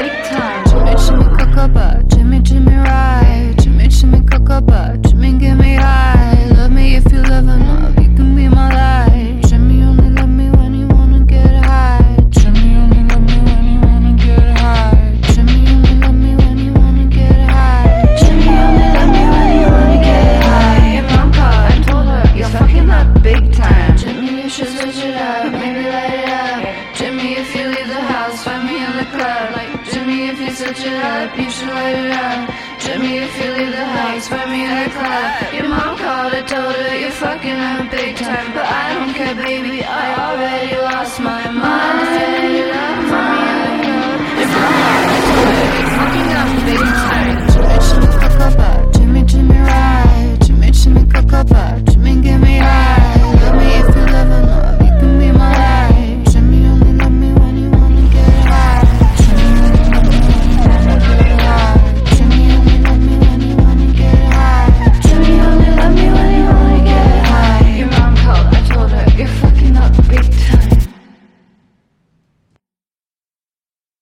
big time. Jimmy, Jimmy, cocoa, Jimmy, Jimmy, ride. Jimmy, Jimmy, cocoa, Jimmy, get me high. Love me if you love enough, you can be my life. Jimmy only love me when you wanna get high. Jimmy only love me when you wanna get high. Jimmy only love me when you wanna get high. Jimmy only love me when you wanna get high. Your mom called, I told her, you're fucking up big time. Jimmy, you should switch it up, maybe light it up. Jimmy, if you leave the house, find me in the club. Like Jimmy, if you switch it up, you should light it up. Jimmy, if you leave the house, find me in the club. Your mom called, I told her, you're fucking up big time. But I don't care, baby, I already lost my mind. If you need it up, find me